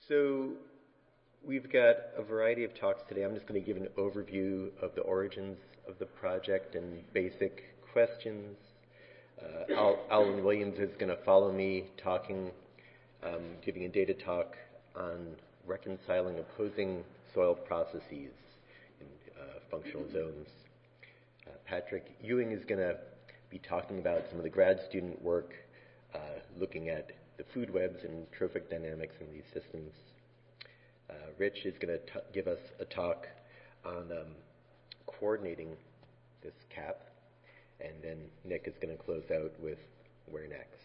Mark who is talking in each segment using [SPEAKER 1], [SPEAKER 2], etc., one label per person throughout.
[SPEAKER 1] So we've got a variety of talks today. I'm just going to give an overview of the origins of the project and basic questions. Alan Williams is going to follow me talking, giving a data talk on reconciling opposing soil processes in functional zones. Patrick Ewing is going to be talking about some of the grad student work looking at the food webs and trophic dynamics in these systems. Rich is going to give us a talk on coordinating this CAP, and then Nick is going to close out with where next.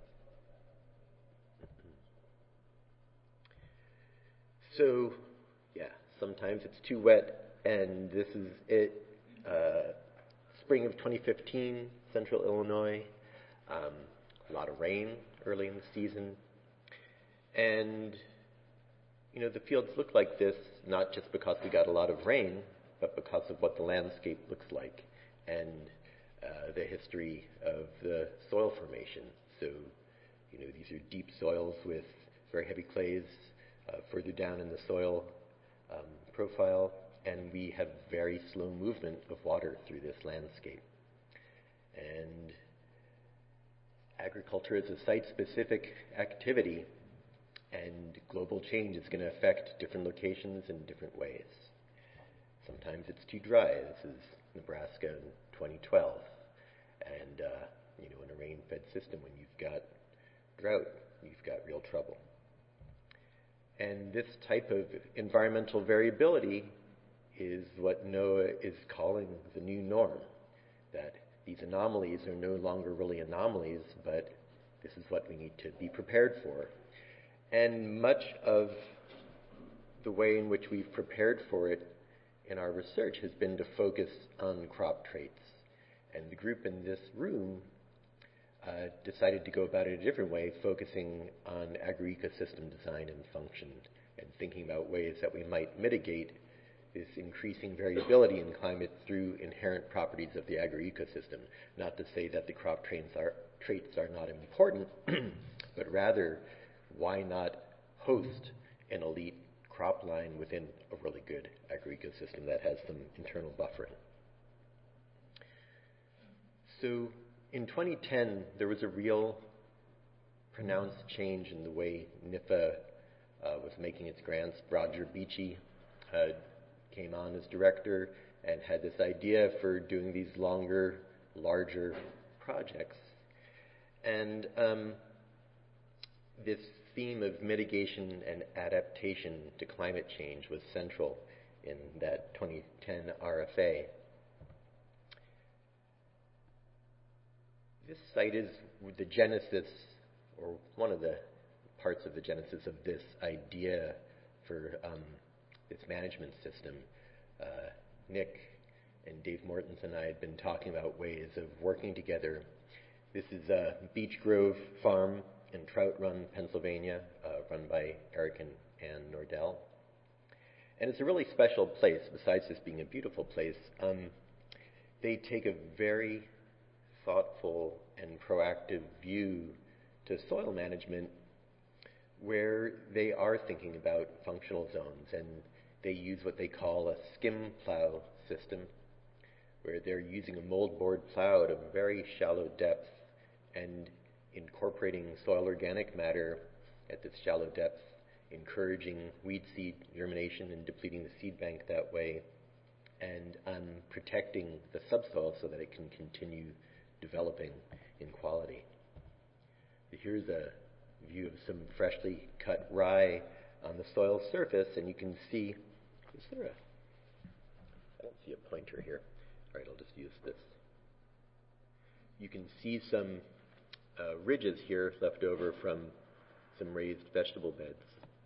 [SPEAKER 1] So, yeah, sometimes it's too wet, and this is it. Spring of 2015, Central Illinois. A lot of rain early in the season. And, you know, the fields look like this not just because we got a lot of rain, but because of what the landscape looks like and the history of the soil formation. So, you know, these are deep soils with very heavy clays further down in the soil profile, and we have very slow movement of water through this landscape. And agriculture is a site-specific activity, and global change is going to affect different locations in different ways. Sometimes it's too dry. This is Nebraska in 2012. And, you know, in a rain-fed system, when you've got drought, you've got real trouble. And this type of environmental variability is what NOAA is calling the new norm, that these anomalies are no longer really anomalies, but this is what we need to be prepared for. And much of the way in which we've prepared for it in our research has been to focus on crop traits. And the group in this room decided to go about it a different way, focusing on agroecosystem design and function, and thinking about ways that we might mitigate this increasing variability in climate through inherent properties of the agroecosystem. Not to say that the crop traits are not important, but rather, why not host an elite crop line within a really good agroecosystem that has some internal buffering? So in 2010, there was a real pronounced change in the way NIFA was making its grants. Roger Beachy came on as director and had this idea for doing these longer, larger projects. And this theme of mitigation and adaptation to climate change was central in that 2010 RFA. This site is the genesis, or one of the parts of the genesis of this idea for this management system. Nick and Dave Mortons and I had been talking about ways of working together. This is Beech Grove Farm in Trout Run, Pennsylvania, run by Eric and Ann Nordell. And it's a really special place, besides just being a beautiful place. They take a very thoughtful and proactive view to soil management, where they are thinking about functional zones, and they use what they call a skim plow system, where they're using a moldboard plow at a very shallow depth and incorporating soil organic matter at this shallow depth, encouraging weed seed germination and depleting the seed bank that way, and protecting the subsoil so that it can continue developing in quality. Here's a view of some freshly cut rye on the soil surface, and you can see, I don't see a pointer here. All right, I'll just use this. You can see some ridges here left over from some raised vegetable beds.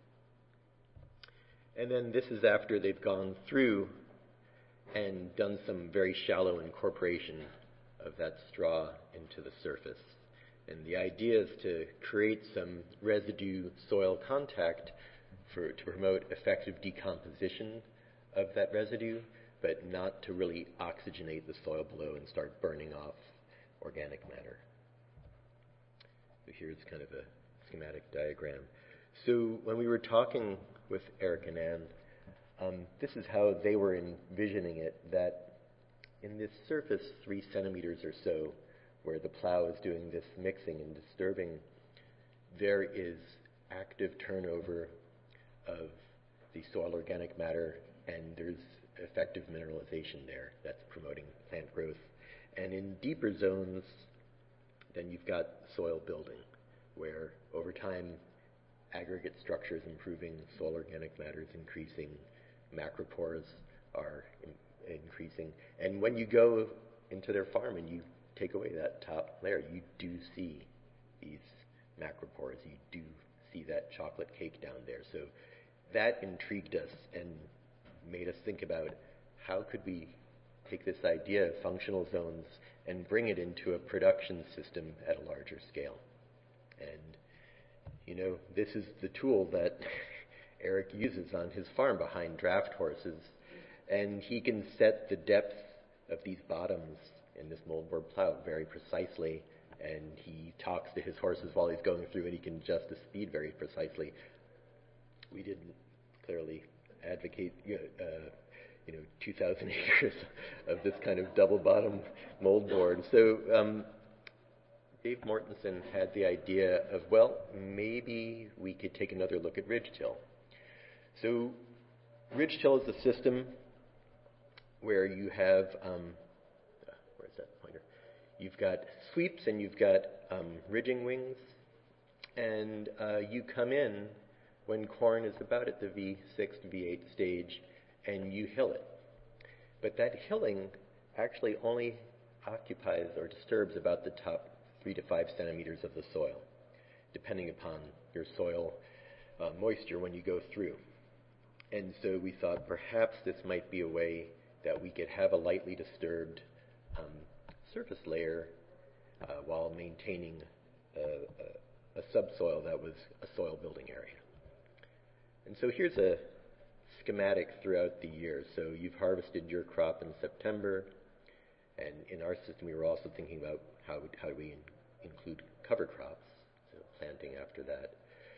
[SPEAKER 1] And then this is after they've gone through and done some very shallow incorporation of that straw into the surface. And the idea is to create some residue soil contact to promote effective decomposition of that residue, but not to really oxygenate the soil below and start burning off organic matter. So here's kind of a schematic diagram. So when we were talking with Eric and Anne, this is how they were envisioning it, that in this surface 3 centimeters or so, where the plow is doing this mixing and disturbing, there is active turnover of the soil organic matter, and there's effective mineralization there that's promoting plant growth. And in deeper zones, then you've got soil building, where over time aggregate structure is improving, soil organic matter is increasing, macropores are increasing. And when you go into their farm and you take away that top layer, you do see these macropores, you do see that chocolate cake down there. So that intrigued us and made us think about how could we take this idea of functional zones and bring it into a production system at a larger scale. And, you know, this is the tool that Eric uses on his farm behind draft horses. And he can set the depth of these bottoms in this moldboard plow very precisely. And he talks to his horses while he's going through, and he can adjust the speed very precisely. We didn't clearly advocate, 2,000 acres of this kind of double-bottom moldboard. So Dave Mortensen had the idea of, well, maybe we could take another look at ridge-till. So ridge-till is a system where you have, where's that pointer? You've got sweeps and you've got ridging wings, and you come in when corn is about at the V6 to V8 stage, and you hill it. But that hilling actually only occupies or disturbs about the top 3 to 5 centimeters of the soil, depending upon your soil moisture when you go through. And so we thought perhaps this might be a way that we could have a lightly disturbed surface layer while maintaining a subsoil that was a soil building area. And so here's a schematic throughout the year. So you've harvested your crop in September, and in our system we were also thinking about how do we include cover crops, so planting after that.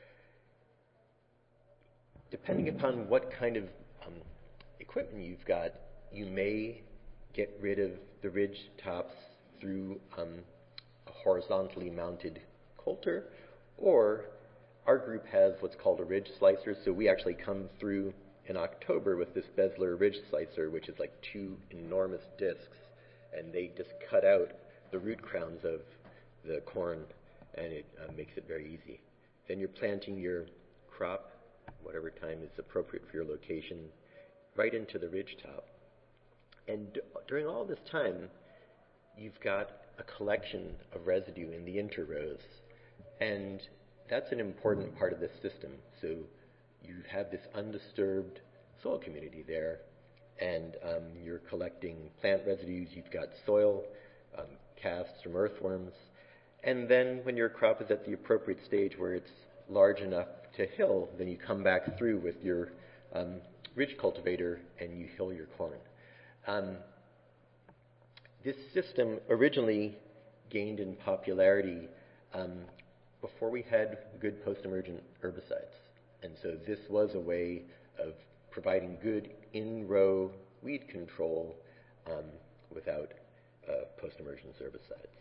[SPEAKER 1] Depending upon what kind of equipment you've got, you may get rid of the ridge tops through a horizontally mounted coulter, or our group has what's called a ridge slicer. So we actually come through in October with this Besler ridge slicer, which is like 2 enormous discs, and they just cut out the root crowns of the corn, and it makes it very easy. Then you're planting your crop, whatever time is appropriate for your location, right into the ridge top. And during all this time, you've got a collection of residue in the interrows, and that's an important part of this system. So you have this undisturbed soil community there, and you're collecting plant residues. You've got soil casts from earthworms, and then when your crop is at the appropriate stage where it's large enough to hill, then you come back through with your ridge cultivator and you hill your corn. This system originally gained in popularity before we had good post-emergent herbicides. And so this was a way of providing good in-row weed control without post-emergence herbicides.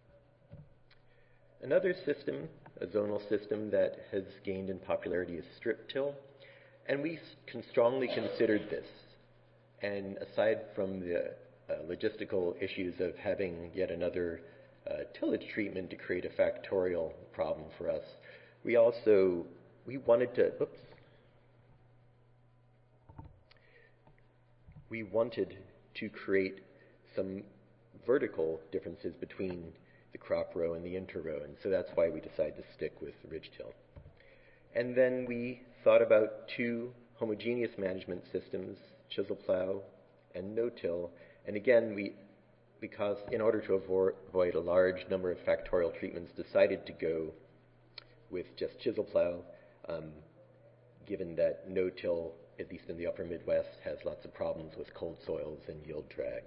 [SPEAKER 1] Another system, a zonal system that has gained in popularity, is strip-till. And we strongly considered this. And aside from the logistical issues of having yet another tillage treatment to create a factorial problem for us, we wanted to create some vertical differences between the crop row and the interrow, and so that's why we decided to stick with ridge-till. And then we thought about 2 homogeneous management systems, chisel plow and no-till. And again, because in order to avoid a large number of factorial treatments, decided to go with just chisel plow, given that no-till, at least in the upper Midwest, has lots of problems with cold soils and yield drags.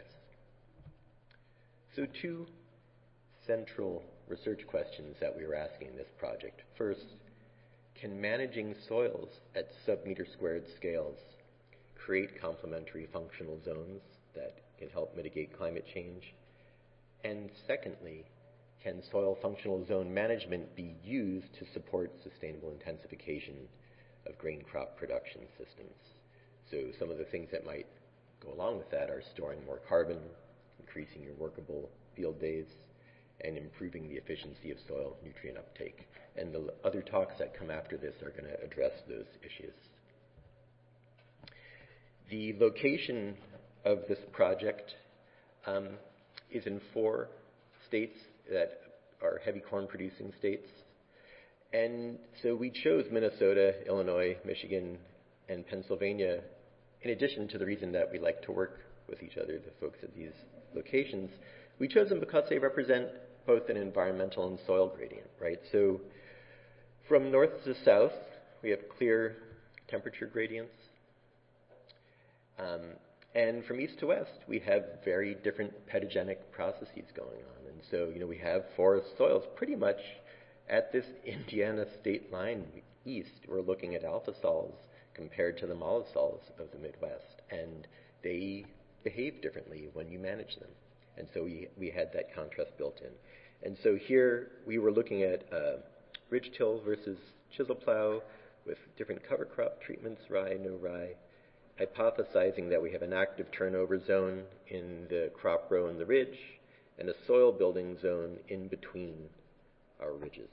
[SPEAKER 1] So 2 central research questions that we were asking in this project. First, can managing soils at sub-meter squared scales create complementary functional zones that can help mitigate climate change? And secondly, can soil functional zone management be used to support sustainable intensification of grain crop production systems? So some of the things that might go along with that are storing more carbon, increasing your workable field days, and improving the efficiency of soil nutrient uptake. And the other talks that come after this are going to address those issues. The location of this project is in 4 states that are heavy corn producing states. And so we chose Minnesota, Illinois, Michigan, and Pennsylvania in addition to the reason that we like to work with each other, the folks at these locations. We chose them because they represent both an environmental and soil gradient, right? So from north to south, we have clear temperature gradients. And from east to west, we have very different pedogenic processes going on. And so, we have forest soils pretty much at this Indiana state line east. We're looking at alpha sols compared to the mollisols of the Midwest. And they behave differently when you manage them. And so we had that contrast built in. And so here we were looking at ridge-till versus chisel plow with different cover crop treatments, rye, no rye, hypothesizing that we have an active turnover zone in the crop row and the ridge, and a soil building zone in between our ridges.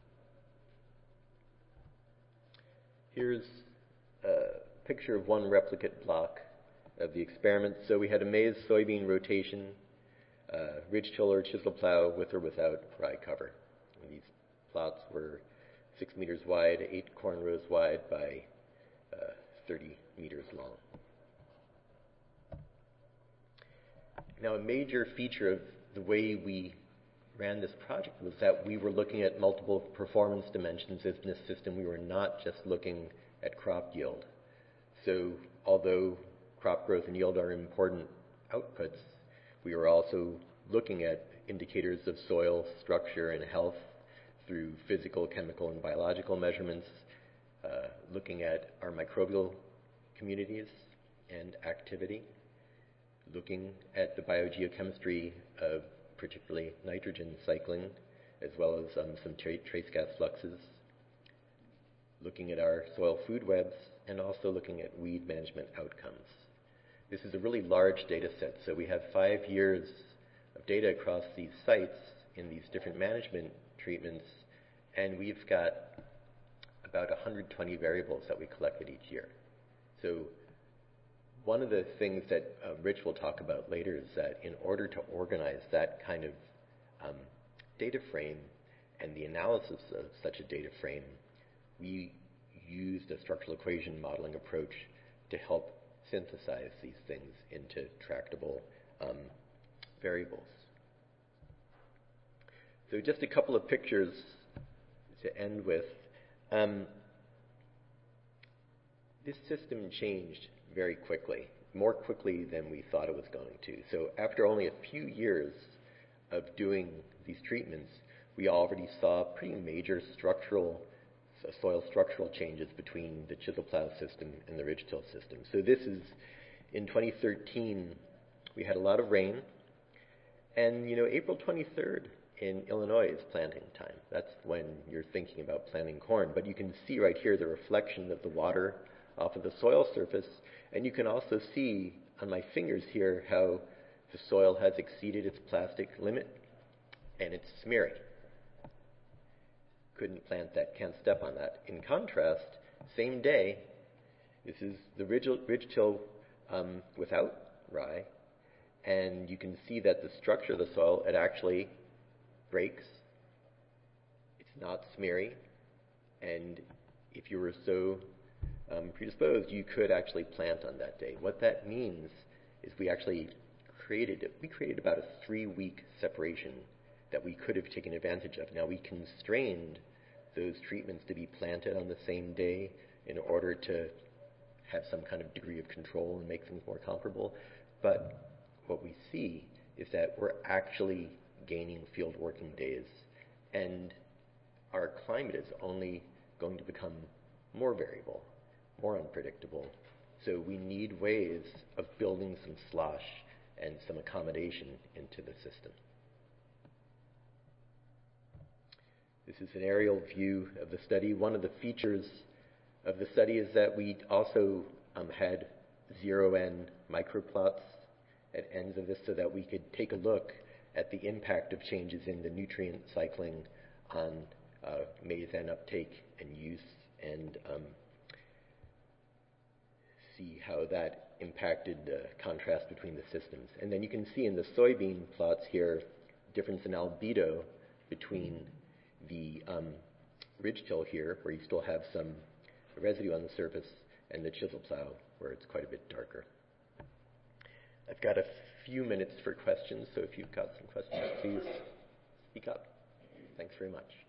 [SPEAKER 1] Here's a picture of one replicate block of the experiment. So we had a maize soybean rotation, ridge-till or chisel plow with or without rye cover. And these plots were 6 meters wide, 8 corn rows wide by 30 meters long. Now, a major feature of the way we ran this project was that we were looking at multiple performance dimensions in this system. We were not just looking at crop yield. So although crop growth and yield are important outputs, we were also looking at indicators of soil structure and health through physical, chemical, and biological measurements, looking at our microbial communities and activity, looking at the biogeochemistry of particularly nitrogen cycling, as well as some trace gas fluxes, looking at our soil food webs, and also looking at weed management outcomes. This is a really large data set, so we have 5 years of data across these sites in these different management treatments, and we've got about 120 variables that we collected each year. So one of the things that Rich will talk about later is that in order to organize that kind of data frame and the analysis of such a data frame, we used a structural equation modeling approach to help synthesize these things into tractable variables. So just a couple of pictures to end with. This system changed very quickly, more quickly than we thought it was going to. So after only a few years of doing these treatments, we already saw pretty major soil structural changes between the chisel plow system and the ridge-till system. So this is, in 2013, we had a lot of rain, and April 23rd in Illinois is planting time. That's when you're thinking about planting corn. But you can see right here the reflection of the water off of the soil surface, and you can also see on my fingers here how the soil has exceeded its plastic limit, and it's smeary. Couldn't plant that, can't step on that. In contrast, same day, this is the ridge-till without rye, and you can see that the structure of the soil, it actually breaks. It's not smeary, and if you were so predisposed, you could actually plant on that day. What that means is we created about a 3-week separation that we could have taken advantage of. Now, we constrained those treatments to be planted on the same day in order to have some kind of degree of control and make things more comparable. But what we see is that we're actually gaining field working days, and our climate is only going to become more variable, more unpredictable. So we need ways of building some slosh and some accommodation into the system. This is an aerial view of the study. One of the features of the study is that we also had 0N microplots at ends of this so that we could take a look at the impact of changes in the nutrient cycling on maize N uptake and use, and see how that impacted the contrast between the systems. And then you can see in the soybean plots here, difference in albedo between the ridge-till here, where you still have some residue on the surface, and the chisel plow, where it's quite a bit darker. I've got a few minutes for questions, so if you've got some questions, please speak up. Thanks very much.